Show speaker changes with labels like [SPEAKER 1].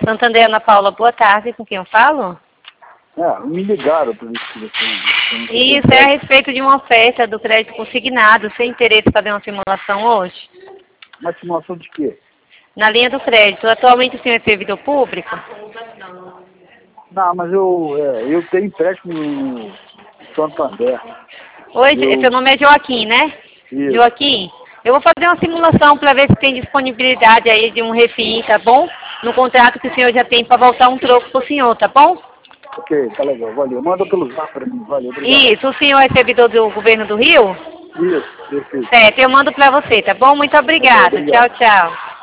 [SPEAKER 1] Santander, Ana Paula, boa tarde, com quem eu falo?
[SPEAKER 2] Me ligaram para isso que você...
[SPEAKER 1] Isso é a respeito de uma oferta do crédito consignado. Sem interesse em fazer uma simulação hoje?
[SPEAKER 2] Uma simulação de quê?
[SPEAKER 1] Na linha do crédito. Atualmente o senhor é servidor público?
[SPEAKER 2] Não, mas eu tenho empréstimo no Santander.
[SPEAKER 1] Oi, seu nome é Joaquim, né?
[SPEAKER 2] Isso.
[SPEAKER 1] Joaquim, eu vou fazer uma simulação para ver se tem disponibilidade aí de um refim, tá bom? No contrato que o senhor já tem para voltar um troco pro senhor, tá bom?
[SPEAKER 2] Ok, tá legal, valeu. Manda pelo zap para mim, valeu, obrigado.
[SPEAKER 1] Isso, o senhor é servidor do governo do Rio?
[SPEAKER 2] Isso, perfeito.
[SPEAKER 1] Certo, eu mando para você, tá bom? Muito obrigada.
[SPEAKER 2] Obrigado.
[SPEAKER 1] Tchau, tchau.